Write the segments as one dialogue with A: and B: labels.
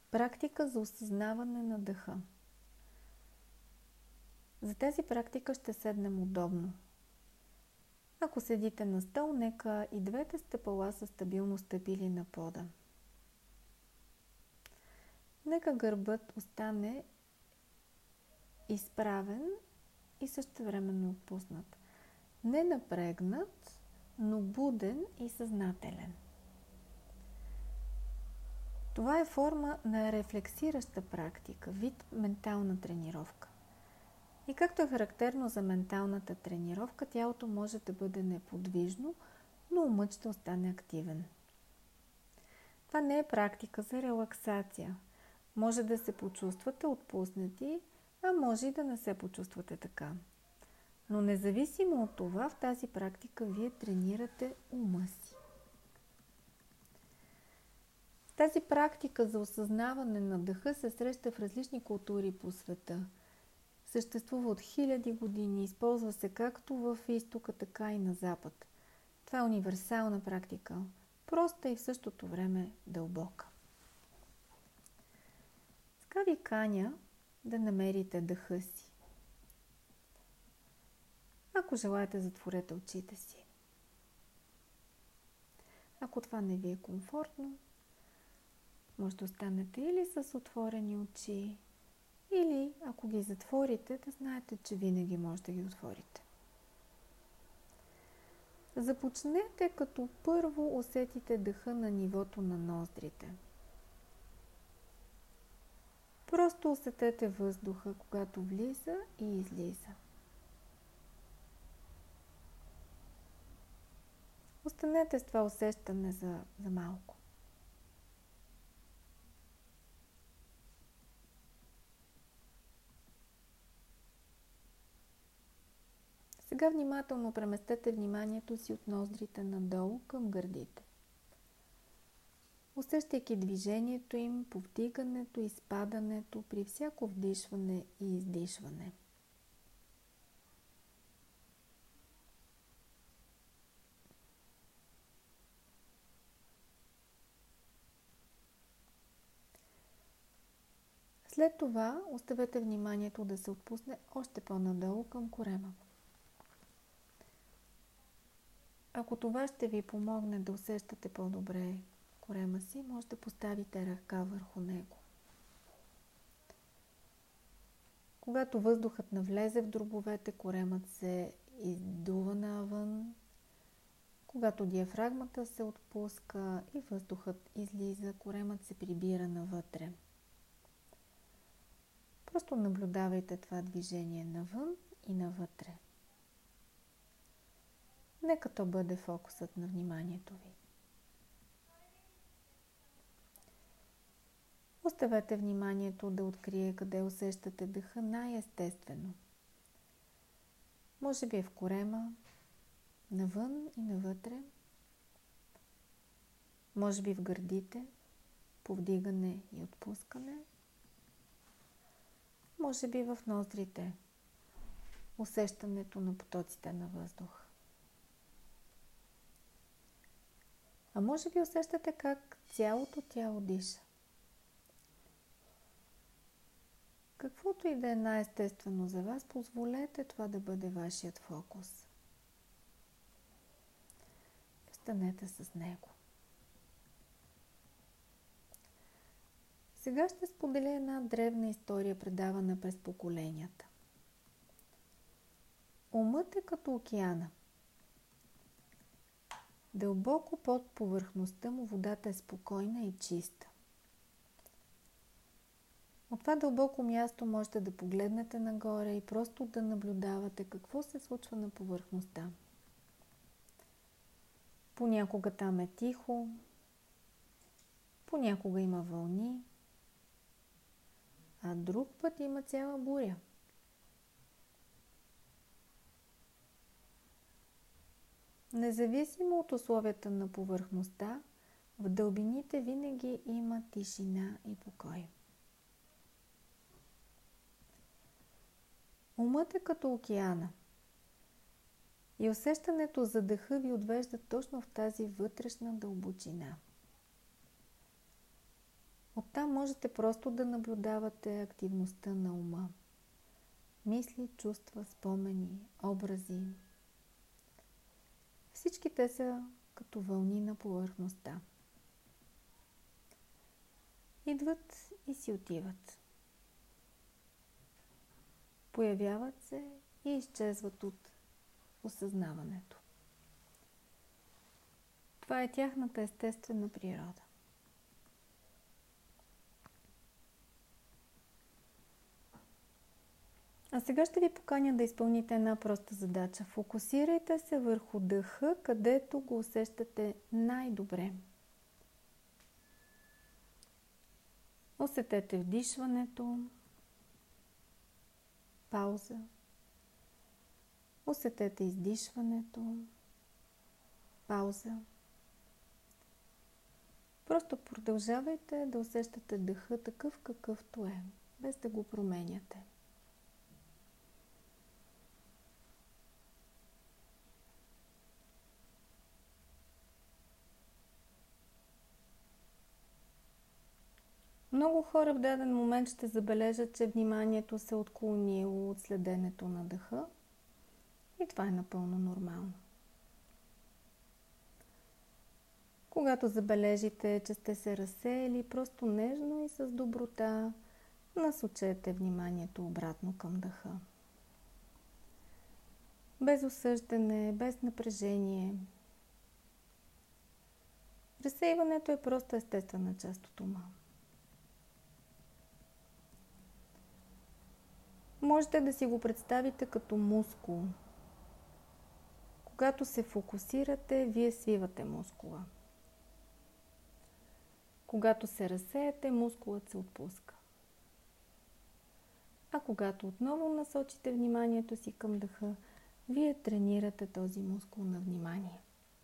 A: Практика за осъзнаване на дъха. За тази практика ще седнем удобно. Ако седите на стол, нека и двете стъпала са стабилно стъпили на пода. Нека гърбът остане изправен и същевременно отпуснат. Не напрегнат, но буден и съзнателен. Това е форма на рефлексираща практика, вид ментална тренировка. И както е характерно за менталната тренировка, тялото може да бъде неподвижно, но умът ще остане активен. Това не е практика за релаксация. Може да се почувствате отпуснати, а може и да не се почувствате така. Но независимо от това, в тази практика вие тренирате ума си. Тази практика за осъзнаване на дъха се среща в различни култури по света. Съществува от хиляди години, използва се както в изтока, така и на запад. Това е универсална практика, проста и в същото време дълбока. Сега ви каня да намерите дъха си. Ако желаете, затворете очите си. Ако това не ви е комфортно, може да останете или с отворени очи, или ако ги затворите, да знаете, че винаги може да ги отворите. Започнете като първо усетите дъха на нивото на ноздрите. Просто усетете въздуха, когато влиза и излиза. Останете с това усещане за малко. Сега внимателно преместете вниманието си от ноздрите надолу към гърдите. Усещайки движението им, повдигането и спадането при всяко вдишване и издишване. След това оставете вниманието да се отпусне още по-надолу към корема. Ако това ще ви помогне да усещате по-добре корема си, може да поставите ръка върху него. Когато въздухът навлезе в дробовете, коремът се издува навън. Когато диафрагмата се отпуска и въздухът излиза, коремът се прибира навътре. Просто наблюдавайте това движение навън и навътре. Нека то бъде фокусът на вниманието ви. Оставете вниманието да открие къде усещате дъха най-естествено. Може би е в корема, навън и навътре. Може би в гърдите, повдигане и отпускане. Може би в ноздрите, усещането на потоците на въздух. А може би усещате как цялото тяло диша. Каквото и да е най-естествено за вас, позволете това да бъде вашият фокус. Останете с него. Сега ще споделя една древна история, предавана през поколенията. Умът е като океана. Дълбоко под повърхността му водата е спокойна и чиста. От това дълбоко място можете да погледнете нагоре и просто да наблюдавате какво се случва на повърхността. Понякога там е тихо, понякога има вълни, а друг път има цяла буря. Независимо от условията на повърхността, в дълбините винаги има тишина и покой. Умът е като океана и усещането за дъха ви отвежда точно в тази вътрешна дълбочина. Оттам можете просто да наблюдавате активността на ума. Мисли, чувства, спомени, образи. Всички те са като вълни на повърхността. Идват и си отиват. Появяват се и изчезват от осъзнаването. Това е тяхната естествена природа. А сега ще ви поканя да изпълните една проста задача. Фокусирайте се върху дъха, където го усещате най-добре. Усетете вдишването, пауза. Усетете издишването, пауза. Просто продължавайте да усещате дъха такъв какъвто е, без да го променяте. Много хора в даден момент ще забележат, че вниманието се отклонило от следенето на дъха и това е напълно нормално. Когато забележите, че сте се разсеяли, просто нежно и с доброта насочете вниманието обратно към дъха. Без осъждане, без напрежение. Разсейването е просто естествена част от ума. Можете да си го представите като мускул. Когато се фокусирате, вие свивате мускула. Когато се разсеяте, мускулът се отпуска. А когато отново насочите вниманието си към дъха, вие тренирате този мускул на внимание.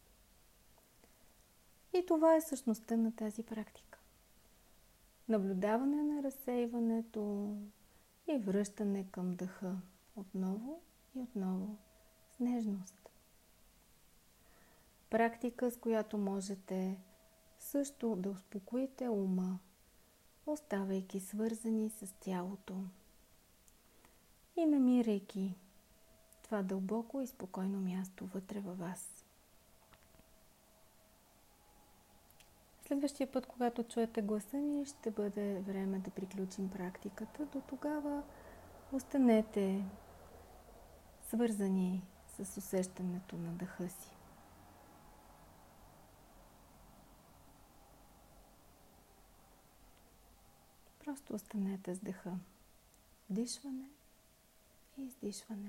A: И това е същността на тази практика. Наблюдаване на разсейването и връщане към дъха отново и отново с нежност. Практика, с която можете също да успокоите ума, оставайки свързани с тялото и намирайки това дълбоко и спокойно място вътре във вас. Следващия път, когато чуете гласа ми, ще бъде време да приключим практиката. До тогава останете свързани с усещането на дъха си. Просто останете с дъха. Вдишване и издишване.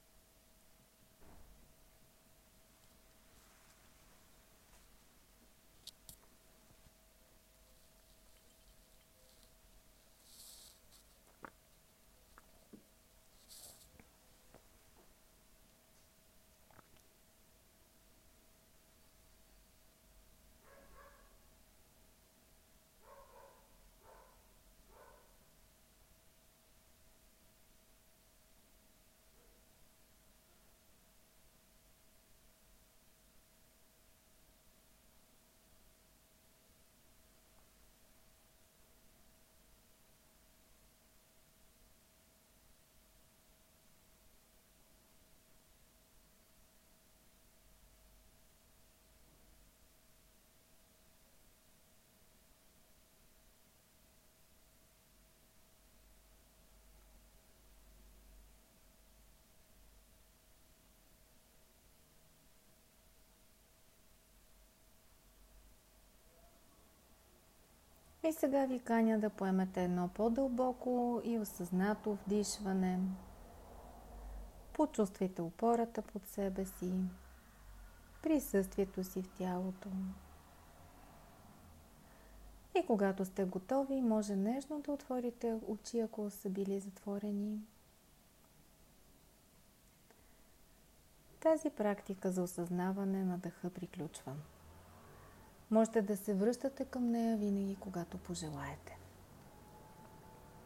A: И сега ви каня да поемете едно по-дълбоко и осъзнато вдишване. Почувствайте опората под себе си, присъствието си в тялото. И когато сте готови, може нежно да отворите очи, ако са били затворени. Тази практика за осъзнаване на дъха приключва. Можете да се връщате към нея винаги, когато пожелаете.